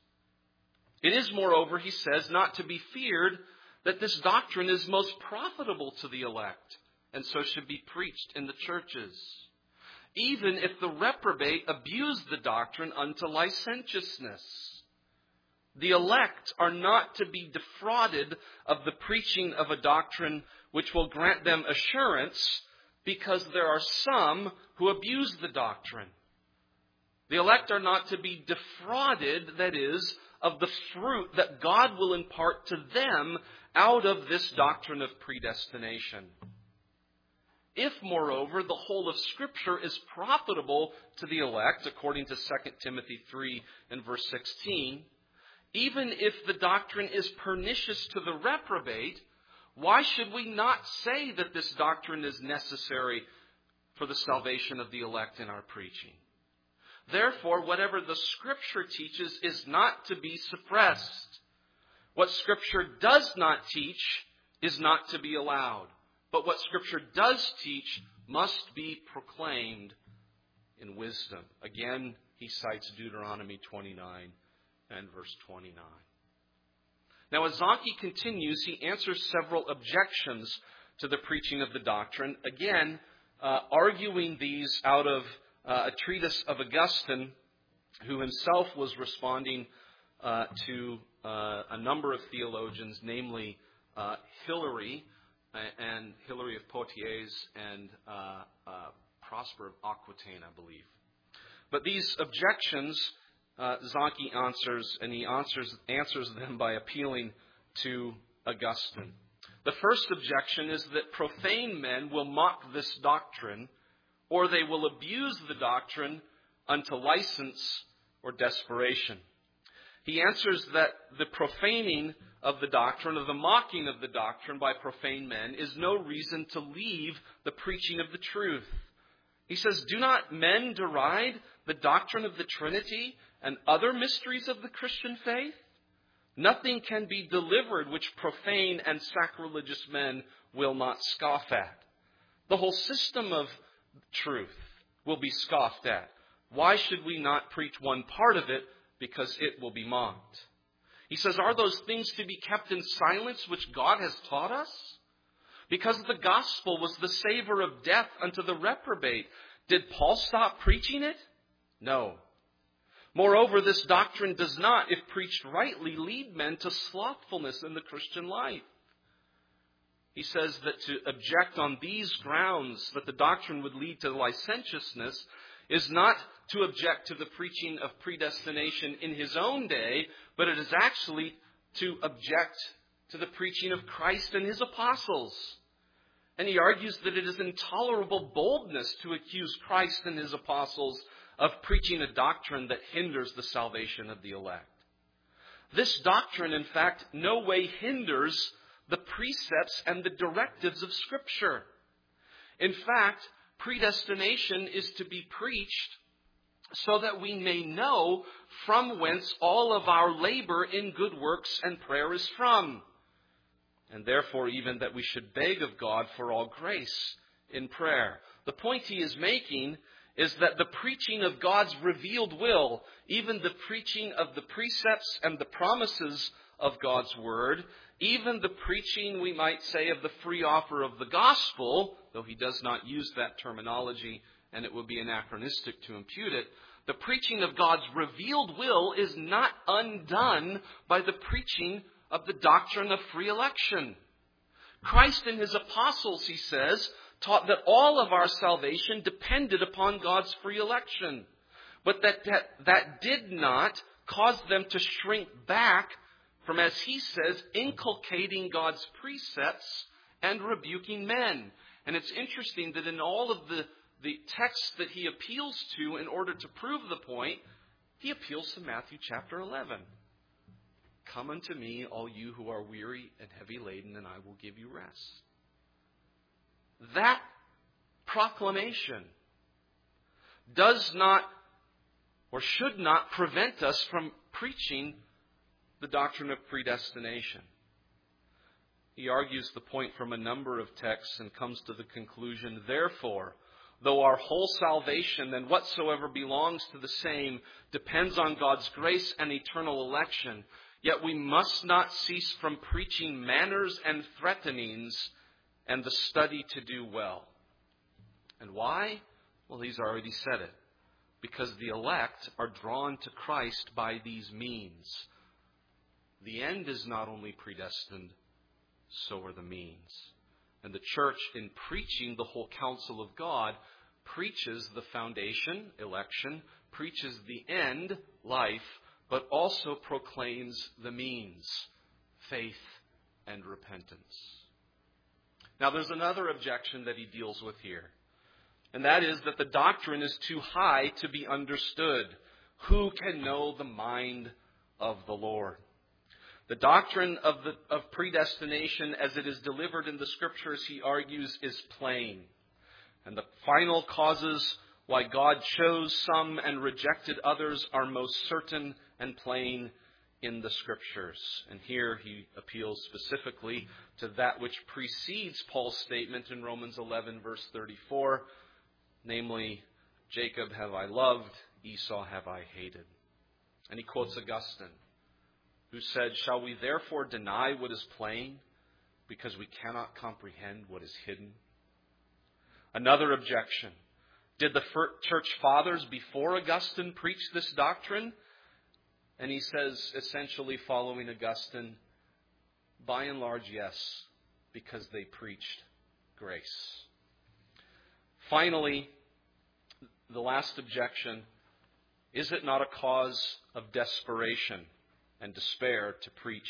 It is, moreover, he says, not to be feared that this doctrine is most profitable to the elect, and so should be preached in the churches, even if the reprobate abuse the doctrine unto licentiousness. The elect are not to be defrauded of the preaching of a doctrine which will grant them assurance, because there are some who abuse the doctrine. The elect are not to be defrauded, that is, of the fruit that God will impart to them out of this doctrine of predestination. If, moreover, the whole of Scripture is profitable to the elect, according to Second Timothy three and verse sixteen, even if the doctrine is pernicious to the reprobate, why should we not say that this doctrine is necessary for the salvation of the elect in our preaching? Therefore, whatever the Scripture teaches is not to be suppressed. What Scripture does not teach is not to be allowed. But what Scripture does teach must be proclaimed in wisdom. Again, he cites Deuteronomy twenty-nine and verse twenty-nine. Now, as Zanchi continues, he answers several objections to the preaching of the doctrine, again, uh, arguing these out of uh, a treatise of Augustine, who himself was responding uh, to uh, a number of theologians, namely uh, Hilary, and Hilary of Poitiers, and uh, uh, Prosper of Aquitaine, I believe. But these objections, uh, Zanchi answers, and he answers, answers them by appealing to Augustine. The first objection is that profane men will mock this doctrine, or they will abuse the doctrine unto license or desperation. He answers that the profaning of the doctrine, or the mocking of the doctrine by profane men, is no reason to leave the preaching of the truth. He says, do not men deride the doctrine of the Trinity and other mysteries of the Christian faith? Nothing can be delivered which profane and sacrilegious men will not scoff at. The whole system of truth will be scoffed at. Why should we not preach one part of it? Because it will be mocked. He says, are those things to be kept in silence which God has taught us? Because the gospel was the savor of death unto the reprobate. Did Paul stop preaching it? No. Moreover, this doctrine does not, if preached rightly, lead men to slothfulness in the Christian life. He says that to object on these grounds, that the doctrine would lead to licentiousness, is not to object to the preaching of predestination in his own day, but it is actually to object to the preaching of Christ and his apostles. And he argues that it is intolerable boldness to accuse Christ and his apostles of preaching a doctrine that hinders the salvation of the elect. This doctrine, in fact, no way hinders the precepts and the directives of Scripture. In fact, predestination is to be preached so that we may know from whence all of our labor in good works and prayer is from. And therefore even that we should beg of God for all grace in prayer. The point he is making is that the preaching of God's revealed will, even the preaching of the precepts and the promises of God's word, even the preaching, we might say, of the free offer of the gospel, though he does not use that terminology and it would be anachronistic to impute it, the preaching of God's revealed will is not undone by the preaching of the doctrine of free election. Christ and his apostles, he says, taught that all of our salvation depended upon God's free election, but that that, that did not cause them to shrink back from, as he says, inculcating God's precepts and rebuking men. And it's interesting that in all of the the text that he appeals to in order to prove the point, he appeals to Matthew chapter eleven. Come unto me, all you who are weary and heavy laden, and I will give you rest. That proclamation does not or should not prevent us from preaching the doctrine of predestination. He argues the point from a number of texts and comes to the conclusion, therefore, though our whole salvation and whatsoever belongs to the same depends on God's grace and eternal election, yet we must not cease from preaching manners and threatenings and the study to do well. And why? Well, he's already said it. Because the elect are drawn to Christ by these means. The end is not only predestined, so are the means. And the church, in preaching the whole counsel of God, preaches the foundation, election, preaches the end, life, but also proclaims the means, faith and repentance. Now, there's another objection that he deals with here. And that is that the doctrine is too high to be understood. Who can know the mind of the Lord? The doctrine of, the, of predestination as it is delivered in the Scriptures, he argues, is plain. And the final causes why God chose some and rejected others are most certain and plain in the Scriptures. And here he appeals specifically to that which precedes Paul's statement in Romans eleven, verse thirty-four. Namely, Jacob have I loved, Esau have I hated. And he quotes Augustine, who said, shall we therefore deny what is plain, because we cannot comprehend what is hidden? Another objection. Did the church fathers before Augustine preach this doctrine? And he says, essentially following Augustine, by and large, yes, because they preached grace. Finally, the last objection, is it not a cause of desperation and despair to preach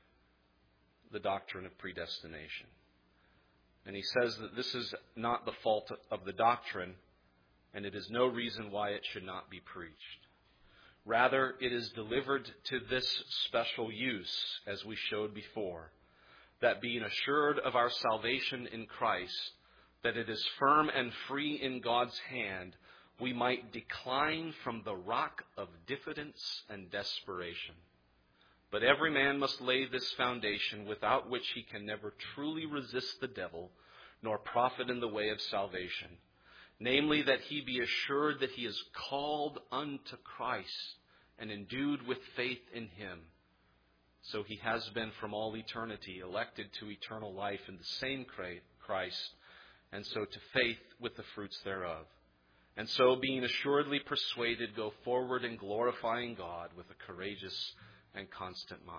the doctrine of predestination? And he says that this is not the fault of the doctrine, and it is no reason why it should not be preached. Rather, it is delivered to this special use, as we showed before, that being assured of our salvation in Christ, that it is firm and free in God's hand, we might decline from the rock of diffidence and desperation. But every man must lay this foundation, without which he can never truly resist the devil, nor profit in the way of salvation. Namely, that he be assured that he is called unto Christ and endued with faith in him. So he has been from all eternity elected to eternal life in the same Christ, and so to faith with the fruits thereof. And so, being assuredly persuaded, go forward in glorifying God with a courageous and constant mind.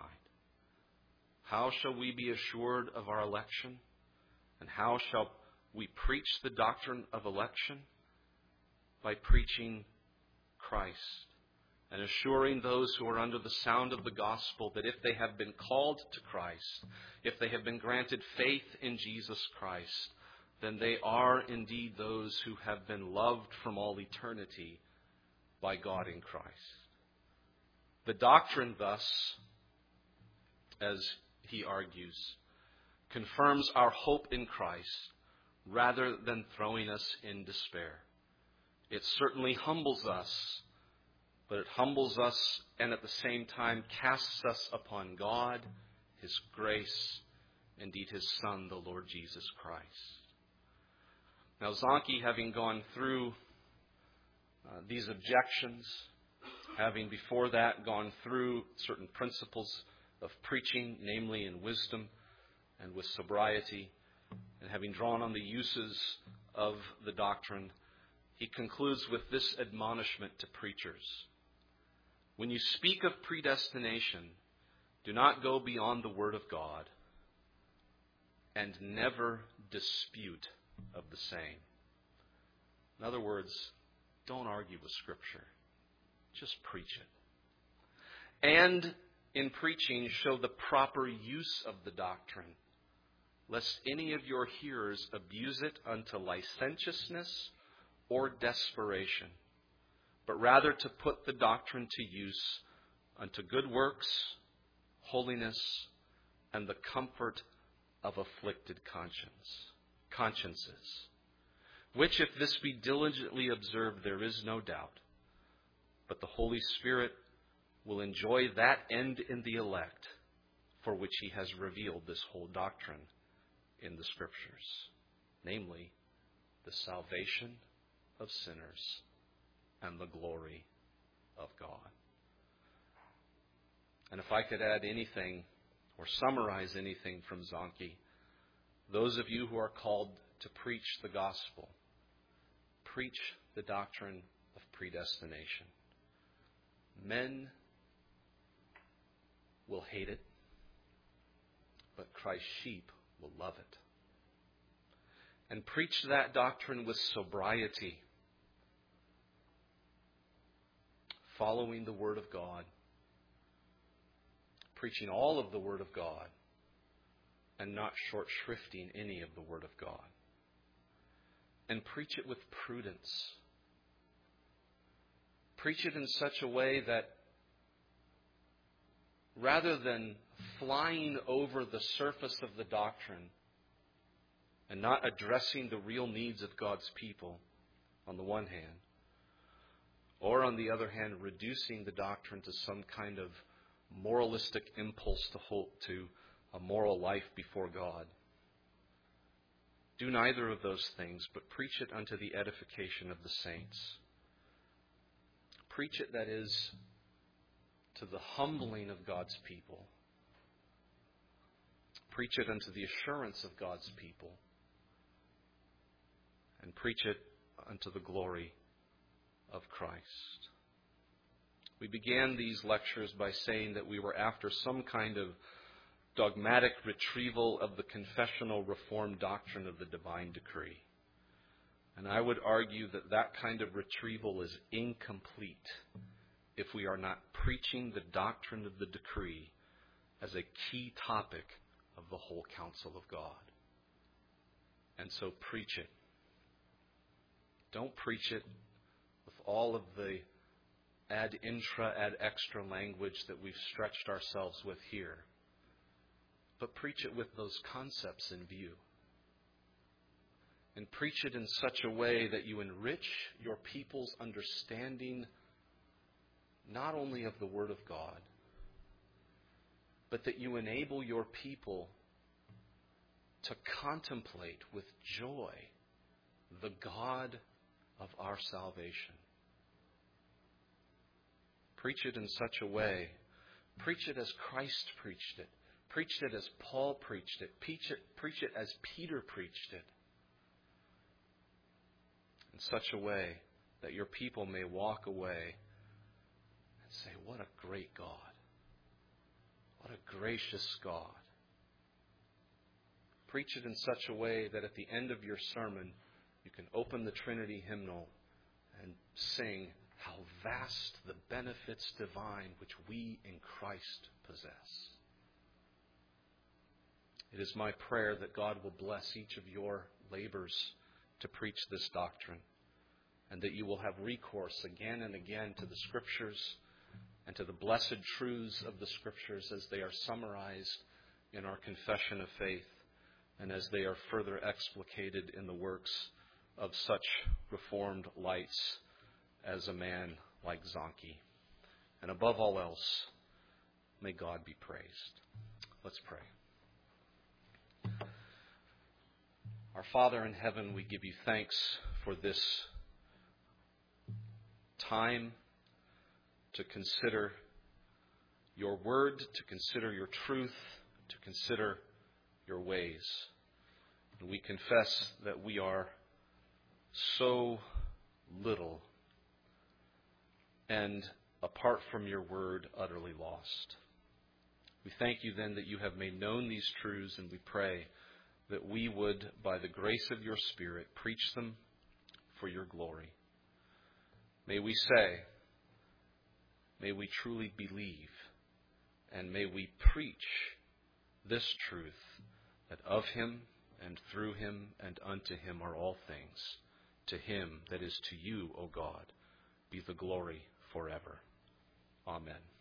How shall we be assured of our election? And how shall we preach the doctrine of election? By preaching Christ and assuring those who are under the sound of the gospel that if they have been called to Christ, if they have been granted faith in Jesus Christ, then they are indeed those who have been loved from all eternity by God in Christ. The doctrine thus, as he argues, confirms our hope in Christ rather than throwing us in despair. It certainly humbles us, but it humbles us and at the same time casts us upon God, His grace, indeed His Son, the Lord Jesus Christ. Now, Zanchi, having gone through uh, these objections, having before that gone through certain principles of preaching, namely in wisdom and with sobriety, and having drawn on the uses of the doctrine, he concludes with this admonishment to preachers. When you speak of predestination, do not go beyond the Word of God, and never dispute of the same. In other words, don't argue with Scripture. Just preach it. And in preaching, show the proper use of the doctrine, lest any of your hearers abuse it unto licentiousness or desperation, but rather to put the doctrine to use unto good works, holiness, and the comfort of afflicted conscience, consciences, which if this be diligently observed, there is no doubt, but the Holy Spirit will enjoy that end in the elect for which he has revealed this whole doctrine in the Scriptures, namely, the salvation of sinners and the glory of God. And if I could add anything or summarize anything from Zanchi, those of you who are called to preach the gospel, preach the doctrine of predestination. Men will hate it, but Christ's sheep will love it. And preach that doctrine with sobriety, following the Word of God, preaching all of the Word of God, and not short shrifting any of the Word of God. And preach it with prudence. Preach it in such a way that rather than flying over the surface of the doctrine and not addressing the real needs of God's people on the one hand, or on the other hand, reducing the doctrine to some kind of moralistic impulse to hold to a moral life before God. Do neither of those things, but preach it unto the edification of the saints. Preach it, that is, to the humbling of God's people. Preach it unto the assurance of God's people. And preach it unto the glory of Christ. We began these lectures by saying that we were after some kind of dogmatic retrieval of the confessional Reformed doctrine of the divine decree. And I would argue that that kind of retrieval is incomplete if we are not preaching the doctrine of the decree as a key topic of the whole counsel of God. And so preach it. Don't preach it with all of the ad intra, ad extra language that we've stretched ourselves with here. But preach it with those concepts in view. And preach it in such a way that you enrich your people's understanding not only of the Word of God, but that you enable your people to contemplate with joy the God of our salvation. Preach it in such a way. Preach it as Christ preached it. Preach it as Paul preached it. Preach it, preach it as Peter preached it. In such a way that your people may walk away and say, what a great God. What a gracious God. Preach it in such a way that at the end of your sermon, you can open the Trinity hymnal and sing, how vast the benefits divine which we in Christ possess. It is my prayer that God will bless each of your labors to preach this doctrine, and that you will have recourse again and again to the Scriptures and to the blessed truths of the Scriptures as they are summarized in our confession of faith and as they are further explicated in the works of such Reformed lights as a man like Zanchi. And above all else, may God be praised. Let's pray. Our Father in heaven, we give you thanks for this time to consider your word, to consider your truth, to consider your ways. And we confess that we are so little and, apart from your word, utterly lost. We thank you then that you have made known these truths, and we pray that we would, by the grace of your Spirit, preach them for your glory. May we say, may we truly believe, and may we preach this truth, that of him and through him and unto him are all things, To him that is to you, O God, be the glory forever. Amen.